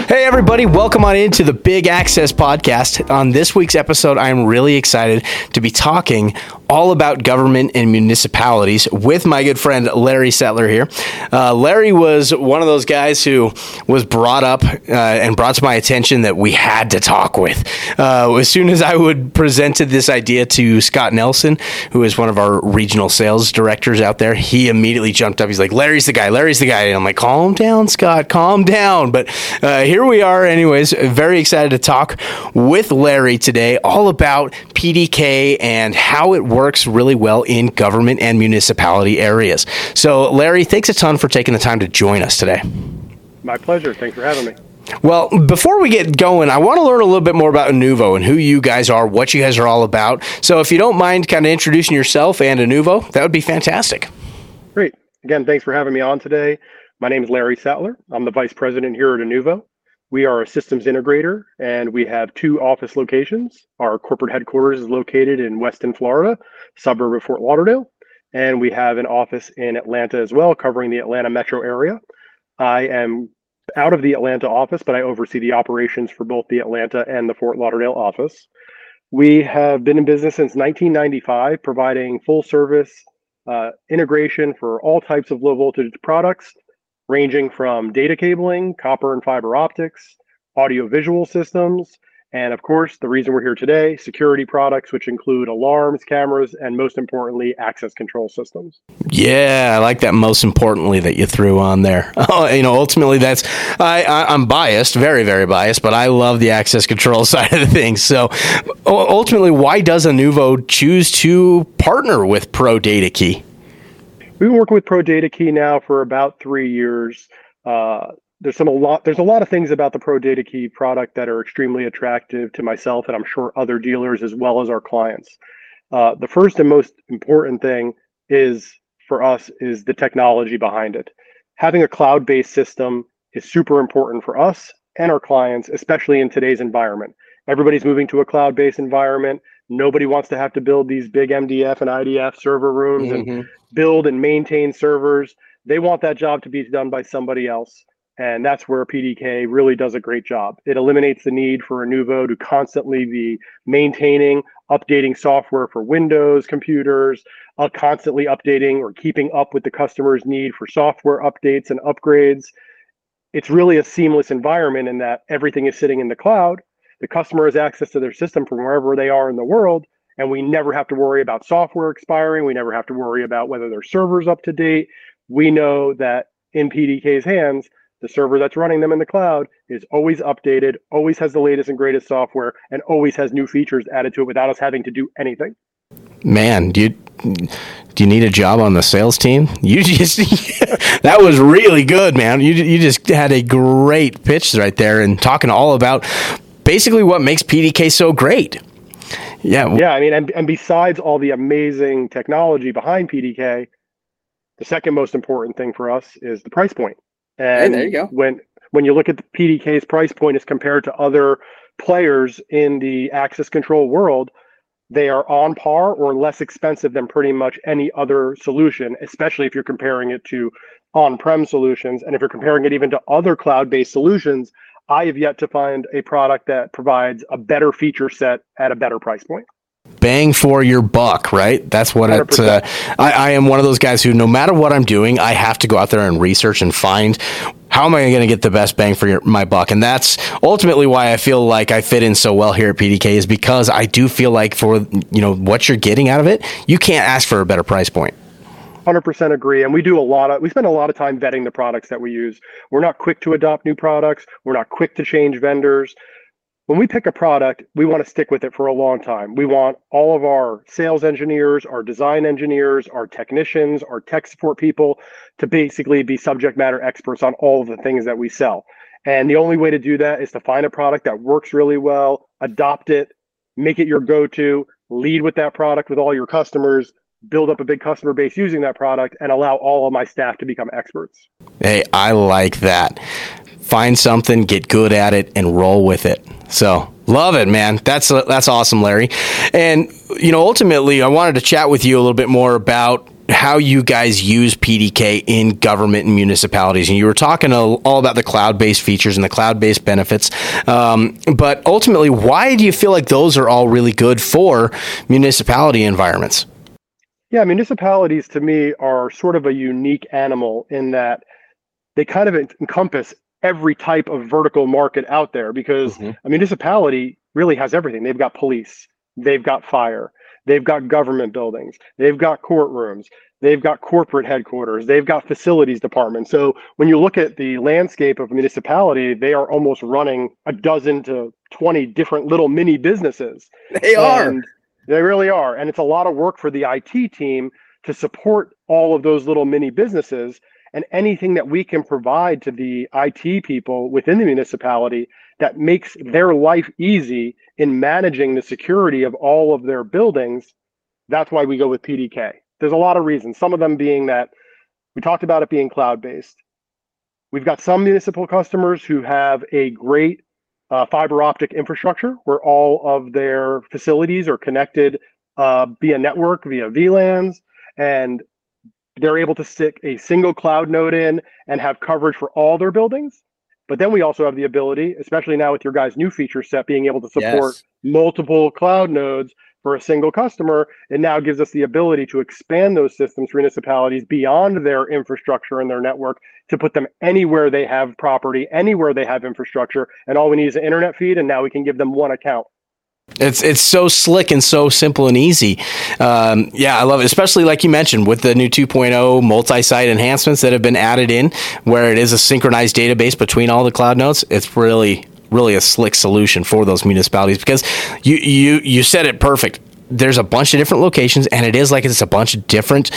Hey, everybody, welcome on into the Big Access Podcast. On this week's episode, I'm really excited to be talking all about government and municipalities with my good friend Larry Settler here. Larry was one of those guys who was brought up and brought to my attention that we had to talk with. As soon as I presented this idea to Scott Nelson, who is one of our regional sales directors out there, he immediately jumped up. He's like, Larry's the guy, Larry's the guy. And I'm like, calm down, Scott, calm down. But here we are anyways, very excited to talk with Larry today all about PDK and how it works really well in government and municipality areas. So Larry, thanks a ton for taking the time to join us today. My pleasure. Thanks for having me. Well, before we get going, I want to learn a little bit more about Inuvo and who you guys are, what you guys are all about. So if you don't mind kind of introducing yourself and Inuvo, that would be fantastic. Great. Again, thanks for having me on today. My name is Larry Settler. I'm the vice president here at Inuvo. We are a systems integrator, and we have 2 office locations. Our corporate headquarters is located in Weston, Florida, suburb of Fort Lauderdale, and we have an office in Atlanta as well, covering the Atlanta metro area. I am out of the Atlanta office, but I oversee the operations for both the Atlanta and the Fort Lauderdale office. We have been in business since 1995, providing full service integration for all types of low voltage products, ranging from data cabling, copper and fiber optics, audio-visual systems, and of course, the reason we're here today, security products, which include alarms, cameras, and most importantly, access control systems. Yeah, I like that most importantly that you threw on there. Ultimately, I'm biased, very, very biased, but I love the access control side of the things. So ultimately, why does Inuvo choose to partner with Pro Data Key? We've been working with Pro Data Key now for about 3 years. There's a lot of things about the Pro Data Key product that are extremely attractive to myself, and I'm sure other dealers as well as our clients. The first and most important thing for us is the technology behind it. Having a cloud-based system is super important for us and our clients, especially in today's environment. Everybody's moving to a cloud-based environment. Nobody wants to have to build these big MDF and IDF server rooms and build and maintain servers. They want that job to be done by somebody else. And that's where PDK really does a great job. It eliminates the need for Inuvo to constantly be maintaining, updating software for Windows computers, constantly updating or keeping up with the customer's need for software updates and upgrades. It's really a seamless environment in that everything is sitting in the cloud. The customer has access to their system from wherever they are in the world, and we never have to worry about software expiring. We never have to worry about whether their server's up to date. We know that in PDK's hands, the server that's running them in the cloud is always updated, always has the latest and greatest software, and always has new features added to it without us having to do anything. Man, do you need a job on the sales team? That was really good, man. You just had a great pitch right there and talking all about basically what makes PDK so great. Yeah. I mean, and besides all the amazing technology behind PDK, the second most important thing for us is the price point. And there you go. When you look at the PDK's price point as compared to other players in the access control world, they are on par or less expensive than pretty much any other solution, especially if you're comparing it to on-prem solutions. And if you're comparing it even to other cloud-based solutions, I have yet to find a product that provides a better feature set at a better price point. Bang for your buck, right? That's what it's. I am one of those guys who, no matter what I'm doing, I have to go out there and research and find how am I going to get the best bang for my buck. And that's ultimately why I feel like I fit in so well here at PDK, is because I do feel like for what you're getting out of it, you can't ask for a better price point. 100% agree. And we spend a lot of time vetting the products that we use. We're not quick to adopt new products. We're not quick to change vendors. When we pick a product, we want to stick with it for a long time. We want all of our sales engineers, our design engineers, our technicians, our tech support people to basically be subject matter experts on all of the things that we sell. And the only way to do that is to find a product that works really well, adopt it, make it your go-to, lead with that product with all your customers, build up a big customer base using that product, and allow all of my staff to become experts. Hey, I like that. Find something, get good at it, and roll with it. So love it, man. That's awesome, Larry. And ultimately, I wanted to chat with you a little bit more about how you guys use PDK in government and municipalities. And you were talking all about the cloud-based features and the cloud-based benefits. But ultimately, why do you feel like those are all really good for municipality environments? Yeah, municipalities to me are sort of a unique animal in that they kind of encompass every type of vertical market out there, because a municipality really has everything. They've got police, they've got fire, they've got government buildings, they've got courtrooms, they've got corporate headquarters, they've got facilities departments. So when you look at the landscape of a municipality, they are almost running a dozen to 20 different little mini businesses. They are. They really are. And it's a lot of work for the IT team to support all of those little mini businesses, and anything that we can provide to the IT people within the municipality that makes their life easy in managing the security of all of their buildings. That's why we go with PDK. There's a lot of reasons. Some of them being that we talked about it being cloud-based. We've got some municipal customers who have a great fiber optic infrastructure where all of their facilities are connected via network, via VLANs, and they're able to stick a single cloud node in and have coverage for all their buildings. But then we also have the ability, especially now with your guys' new feature set, being able to support multiple cloud nodes for a single customer. It now gives us the ability to expand those systems for municipalities beyond their infrastructure and their network, to put them anywhere they have property, anywhere they have infrastructure, and all we need is an internet feed, and now we can give them one account. It's so slick and so simple and easy. I love it, especially like you mentioned with the new 2.0 multi-site enhancements that have been added in, where it is a synchronized database between all the cloud nodes. It's really a slick solution for those municipalities, because you said it perfect. There's a bunch of different locations, and it's a bunch of different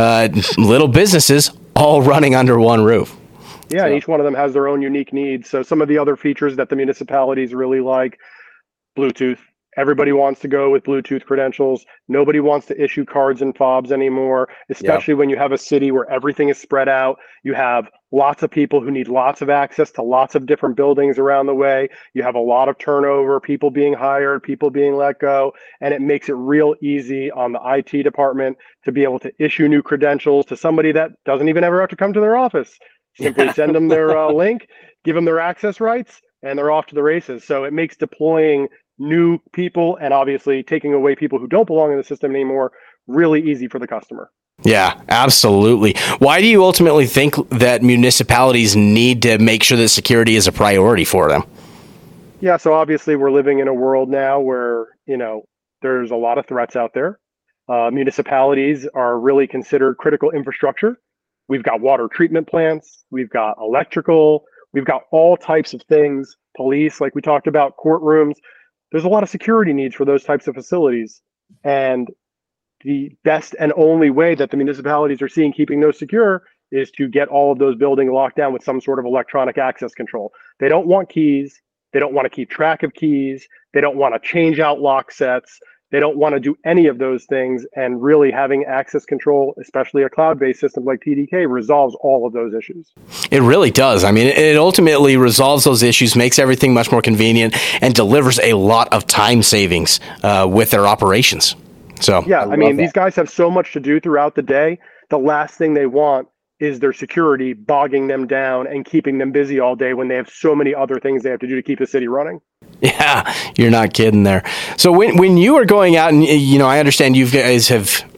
little businesses all running under one roof. Yeah, so. And each one of them has their own unique needs. So some of the other features that the municipalities really like, Bluetooth. Everybody wants to go with Bluetooth credentials. Nobody wants to issue cards and fobs anymore, especially when you have a city where everything is spread out. You have lots of people who need lots of access to lots of different buildings around the way. You have a lot of turnover, people being hired, people being let go, and it makes it real easy on the IT department to be able to issue new credentials to somebody that doesn't even ever have to come to their office. Simply send them their link, give them their access rights, and they're off to the races. So it makes deploying new people, and obviously taking away people who don't belong in the system anymore, really easy for the customer. Yeah, absolutely. Why do you ultimately think that municipalities need to make sure that security is a priority for them? Yeah, so obviously we're living in a world now where, there's a lot of threats out there. Municipalities are really considered critical infrastructure. We've got water treatment plants, we've got electrical, we've got all types of things, police, like we talked about, courtrooms. There's a lot of security needs for those types of facilities. And the best and only way that the municipalities are seeing keeping those secure is to get all of those buildings locked down with some sort of electronic access control. They don't want keys. They don't want to keep track of keys. They don't want to change out lock sets. They don't want to do any of those things. And really having access control, especially a cloud-based system like PDK, resolves all of those issues. It really does. I mean, it ultimately resolves those issues, makes everything much more convenient, and delivers a lot of time savings with their operations. So yeah, I mean, these guys have so much to do throughout the day. The last thing they want is their security bogging them down and keeping them busy all day when they have so many other things they have to do to keep the city running. Yeah, you're not kidding there. So when you are going out, and I understand you guys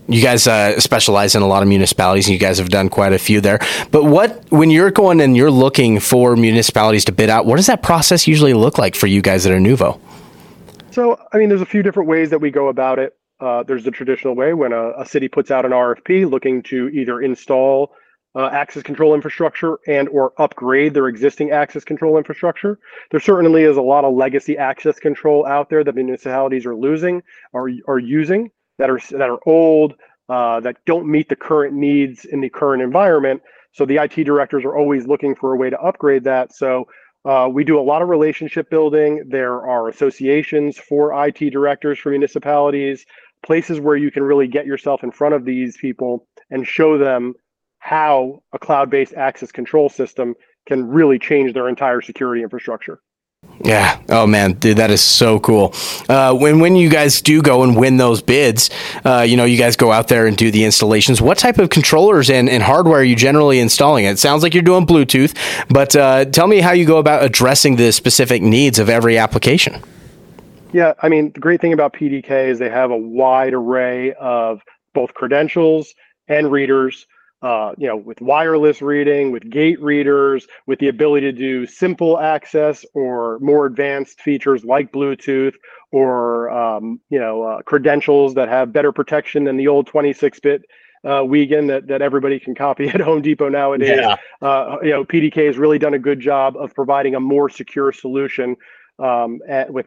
specialize in a lot of municipalities, and you guys have done quite a few there. But when you're going and you're looking for municipalities to bid out, what does that process usually look like for you guys that are Nuvo? So, I mean, there's a few different ways that we go about it. There's the traditional way when a city puts out an RFP looking to either install access control infrastructure and or upgrade their existing access control infrastructure. There certainly is a lot of legacy access control out there that municipalities are losing or are using that are old, that don't meet the current needs in the current environment. So the IT directors are always looking for a way to upgrade that. So we do a lot of relationship building. There are associations for IT directors for municipalities, places where you can really get yourself in front of these people and show them how a cloud-based access control system can really change their entire security infrastructure. Yeah. Oh man, dude, that is so cool. When you guys do go and win those bids, you guys go out there and do the installations. What type of controllers and hardware are you generally installing? It sounds like you're doing Bluetooth, but tell me how you go about addressing the specific needs of every application. Yeah, I mean, the great thing about PDK is they have a wide array of both credentials and readers, with wireless reading, with gate readers, with the ability to do simple access or more advanced features like Bluetooth or, credentials that have better protection than the old 26-bit Wiegand that everybody can copy at Home Depot nowadays. Yeah. PDK has really done a good job of providing a more secure solution with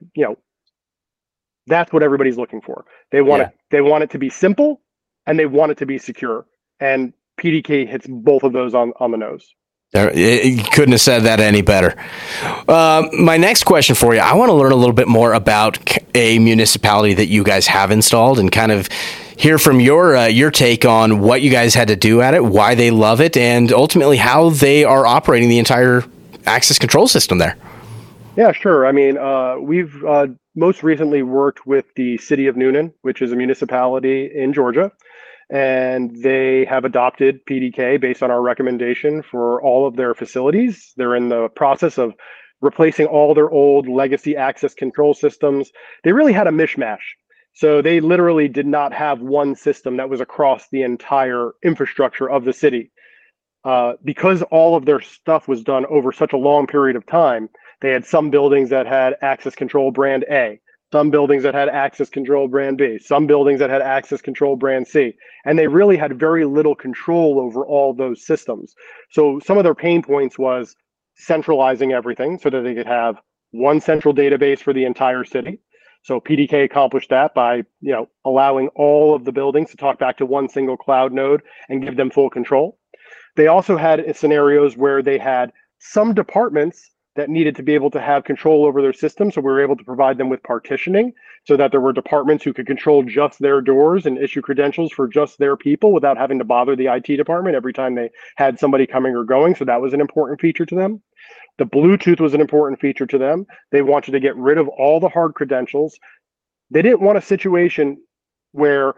that's what everybody's looking for. Yeah. They want it to be simple and they want it to be secure. And PDK hits both of those on the nose. You couldn't have said that any better. My next question for you, I want to learn a little bit more about a municipality that you guys have installed and kind of hear from your take on what you guys had to do at it, why they love it, and ultimately how they are operating the entire access control system there. Yeah, sure. I mean, we've most recently worked with the city of Newnan, which is a municipality in Georgia, and they have adopted PDK based on our recommendation for all of their facilities. They're in the process of replacing all their old legacy access control systems. They really had a mishmash. So they literally did not have one system that was across the entire infrastructure of the city. Because all of their stuff was done over such a long period of time, they had some buildings that had access control brand A, some buildings that had access control brand B, some buildings that had access control brand C. And they really had very little control over all those systems. So some of their pain points was centralizing everything so that they could have one central database for the entire city. So PDK accomplished that by, allowing all of the buildings to talk back to one single cloud node and give them full control. They also had scenarios where they had some departments that needed to be able to have control over their system. So we were able to provide them with partitioning so that there were departments who could control just their doors and issue credentials for just their people without having to bother the IT department every time they had somebody coming or going. So that was an important feature to them. The Bluetooth was an important feature to them. They wanted to get rid of all the hard credentials. They didn't want a situation where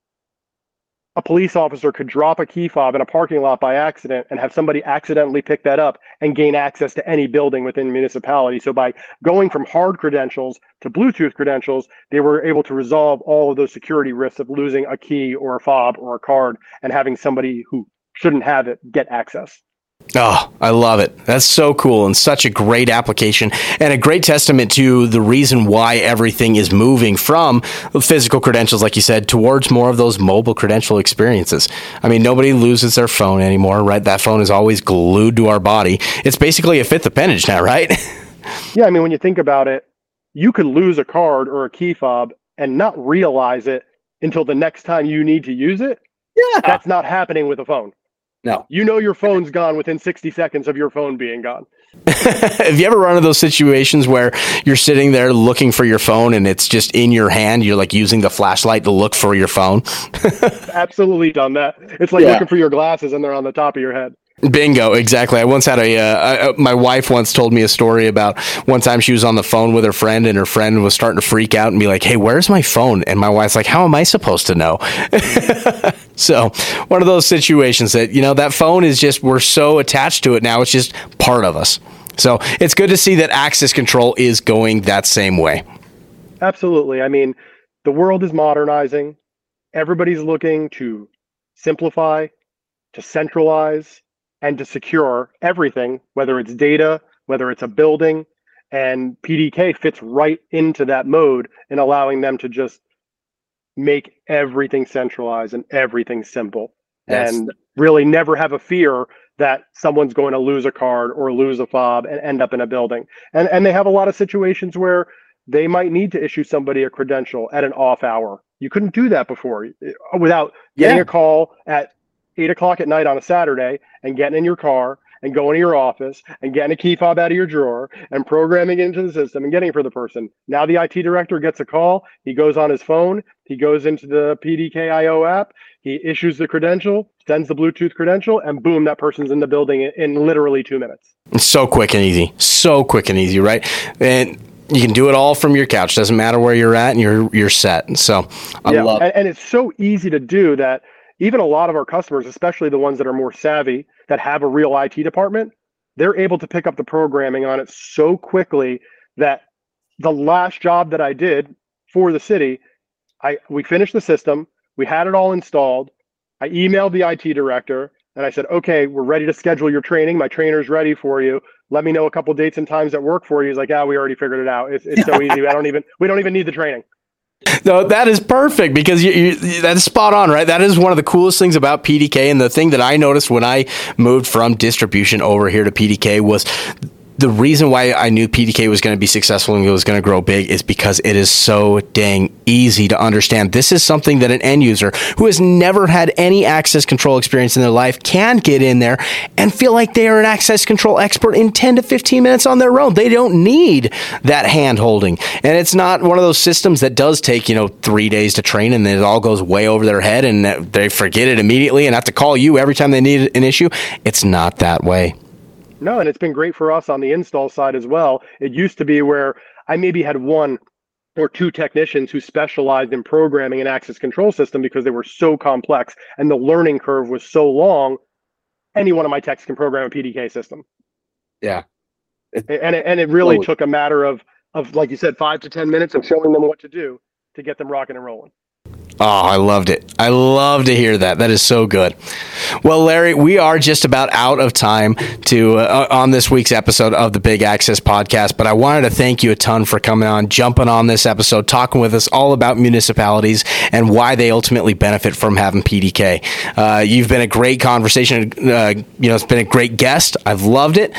a police officer could drop a key fob in a parking lot by accident and have somebody accidentally pick that up and gain access to any building within the municipality. So by going from hard credentials to Bluetooth credentials, they were able to resolve all of those security risks of losing a key or a fob or a card and having somebody who shouldn't have it get access. Oh, I love it. That's so cool and such a great application and a great testament to the reason why everything is moving from physical credentials, like you said, towards more of those mobile credential experiences. I mean, nobody loses their phone anymore, right? That phone is always glued to our body. It's basically a fifth appendage now, right? Yeah, I mean, when you think about it, you could lose a card or a key fob and not realize it until the next time you need to use it. Yeah. That's not happening with a phone. No. Your phone's gone within 60 seconds of your phone being gone. Have you ever run into those situations where you're sitting there looking for your phone and it's just in your hand? You're like using the flashlight to look for your phone. Absolutely done that. It's like looking for your glasses and they're on the top of your head. Bingo, exactly. I once had my wife once told me a story about one time she was on the phone with her friend and her friend was starting to freak out and be like, "Hey, where's my phone?" And my wife's like, "How am I supposed to know?" So one of those situations that, that phone is just, we're so attached to it now. It's just part of us. So it's good to see that access control is going that same way. Absolutely. I mean, the world is modernizing. Everybody's looking to simplify, to centralize, and to secure everything, whether it's data, whether it's a building, and PDK fits right into that mode in allowing them to just make everything centralized and everything simple and really never have a fear that someone's going to lose a card or lose a fob and end up in a building. And they have a lot of situations where they might need to issue somebody a credential at an off hour. You couldn't do that before without getting a call at 8 o'clock at night on a Saturday and getting in your car and going to your office and getting a key fob out of your drawer and programming it into the system and getting it for the person. Now the IT director gets a call. He goes on his phone. He goes into the PDK.io app. He issues the credential, sends the Bluetooth credential, and boom, that person's in the building in literally 2 minutes. It's so quick and easy. So quick and easy, right? And you can do it all from your couch. Doesn't matter where you're at, and you're set. So I love it. And it's so easy to do that even a lot of our customers, especially the ones that are more savvy, that have a real IT department, they're able to pick up the programming on it so quickly that the last job that I did for the city, we finished the system, we had it all installed. I emailed the IT director and I said, okay, we're ready to schedule your training. My trainer's ready for you. Let me know a couple dates and times that work for you. He's like, we already figured it out. It's so easy. We don't even need the training. No, that is perfect because that's spot on, right? That is one of the coolest things about PDK. And the thing that I noticed when I moved from distribution over here to PDK was the reason why I knew PDK was going to be successful and it was going to grow big is because it is so dang easy to understand. This is something that an end user who has never had any access control experience in their life can get in there and feel like they are an access control expert in 10 to 15 minutes on their own. They don't need that hand holding. And it's not one of those systems that does take, 3 days to train and then it all goes way over their head and they forget it immediately and have to call you every time they need an issue. It's not that way. No, and it's been great for us on the install side as well. It used to be where I maybe had 1 or 2 technicians who specialized in programming an access control system because they were so complex and the learning curve was so long. Any one of my techs can program a PDK system. Yeah. And it really took a matter of, like you said, 5 to 10 minutes of showing them what to do to get them rocking and rolling. Oh, I loved it. I love to hear that. That is so good. Well, Larry, we are just about out of time to on this week's episode of the Big Access Podcast, but I wanted to thank you a ton for coming on, jumping on this episode, talking with us all about municipalities and why they ultimately benefit from having PDK. You've been a great conversation. It's been a great guest. I've loved it.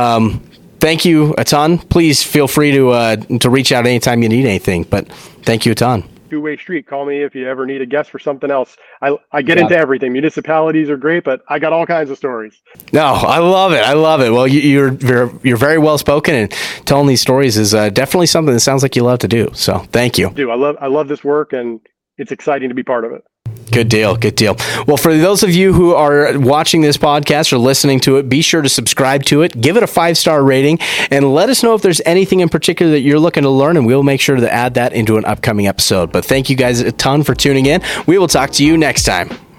Thank you a ton. Please feel free to reach out anytime you need anything, but thank you a ton. Two-way street. Call me if you ever need a guest for something else. I get into everything. Municipalities are great, but I got all kinds of stories. No, I love it. I love it. Well, you're very well spoken, and telling these stories is definitely something that sounds like you love to do. So thank you. I love this work, and it's exciting to be part of it. Good deal. Good deal. Well, for those of you who are watching this podcast or listening to it, be sure to subscribe to it, give it a 5-star rating, and let us know if there's anything in particular that you're looking to learn, and we'll make sure to add that into an upcoming episode. But thank you guys a ton for tuning in. We will talk to you next time.